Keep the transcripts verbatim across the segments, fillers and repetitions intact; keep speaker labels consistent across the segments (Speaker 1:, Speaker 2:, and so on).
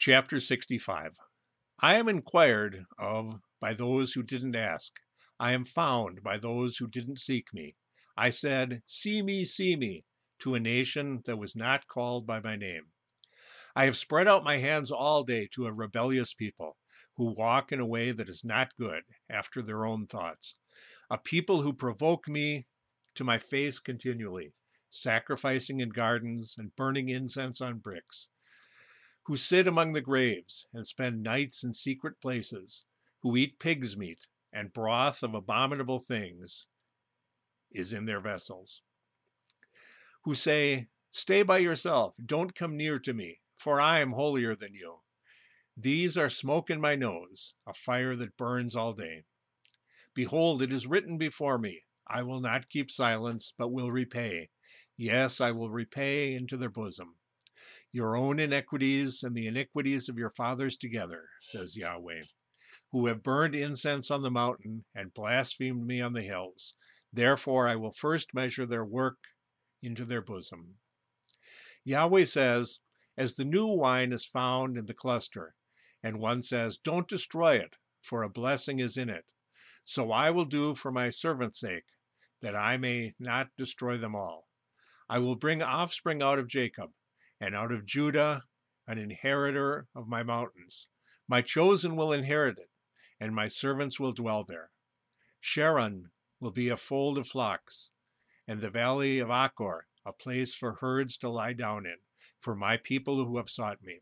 Speaker 1: Chapter sixty-five. I am inquired of by those who didn't ask. I am found by those who didn't seek me. I said, "See me, see me," to a nation that was not called by my name. I have spread out my hands all day to a rebellious people who walk in a way that is not good, after their own thoughts. A people who provoke me to my face continually, sacrificing in gardens and burning incense on bricks, who sit among the graves and spend nights in secret places, who eat pig's meat, and broth of abominable things is in their vessels, who say, "Stay by yourself, don't come near to me, for I am holier than you." These are smoke in my nose, a fire that burns all day. Behold, it is written before me, I will not keep silence, but will repay. Yes, I will repay into their bosom your own iniquities and the iniquities of your fathers together, says Yahweh, who have burned incense on the mountain and blasphemed me on the hills. Therefore I will first measure their work into their bosom. Yahweh says, as the new wine is found in the cluster, and one says, "Don't destroy it, for a blessing is in it," so I will do for my servant's sake, that I may not destroy them all. I will bring offspring out of Jacob, and out of Judah an inheritor of my mountains. My chosen will inherit it, and my servants will dwell there. Sharon will be a fold of flocks, and the valley of Achor a place for herds to lie down in, for my people who have sought me.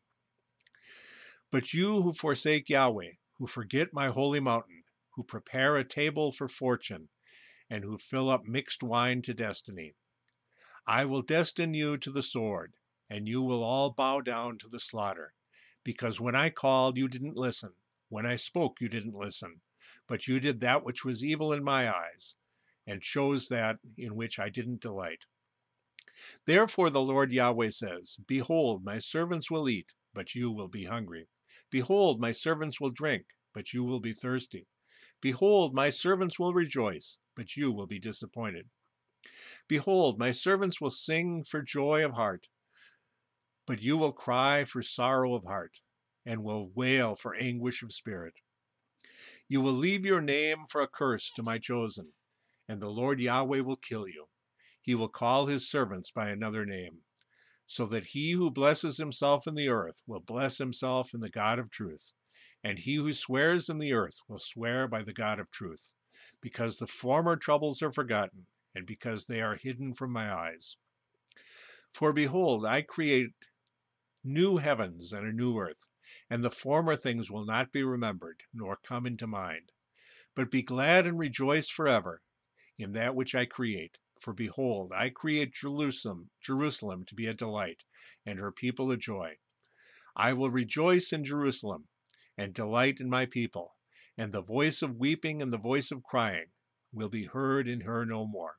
Speaker 1: But you who forsake Yahweh, who forget my holy mountain, who prepare a table for fortune, and who fill up mixed wine to destiny, I will destine you to the sword, and you will all bow down to the slaughter, because when I called, you didn't listen. When I spoke, you didn't listen, but you did that which was evil in my eyes, and chose that in which I didn't delight. Therefore the Lord Yahweh says, "Behold, my servants will eat, but you will be hungry. Behold, my servants will drink, but you will be thirsty. Behold, my servants will rejoice, but you will be disappointed. Behold, my servants will sing for joy of heart, but you will cry for sorrow of heart, and will wail for anguish of spirit. You will leave your name for a curse to my chosen, and the Lord Yahweh will kill you. He will call his servants by another name, so that he who blesses himself in the earth will bless himself in the God of truth, and he who swears in the earth will swear by the God of truth, because the former troubles are forgotten, and because they are hidden from my eyes. For behold, I create new heavens and a new earth, and the former things will not be remembered, nor come into mind. But be glad and rejoice forever in that which I create. For behold, I create Jerusalem, Jerusalem to be a delight, and her people a joy. I will rejoice in Jerusalem, and delight in my people, and the voice of weeping and the voice of crying will be heard in her no more.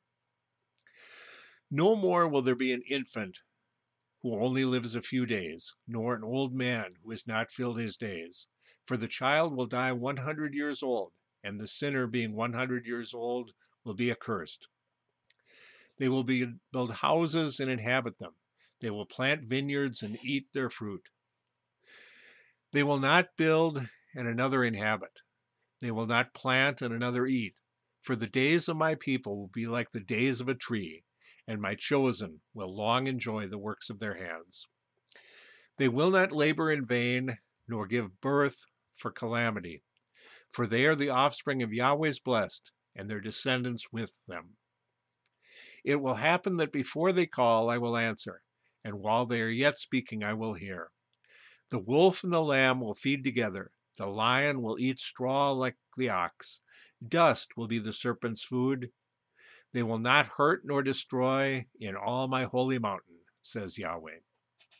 Speaker 1: No more will there be an infant who only lives a few days, nor an old man who has not filled his days. For the child will die one hundred years old, and the sinner being one hundred years old will be accursed. They will be, build houses and inhabit them. They will plant vineyards and eat their fruit. They will not build and another inhabit. They will not plant and another eat. For the days of my people will be like the days of a tree, and my chosen will long enjoy the works of their hands. They will not labor in vain, nor give birth for calamity, for they are the offspring of Yahweh's blessed, and their descendants with them. It will happen that before they call, I will answer, and while they are yet speaking, I will hear. The wolf and the lamb will feed together. The lion will eat straw like the ox. Dust will be the serpent's food. They will not hurt nor destroy in all my holy mountain, says Yahweh.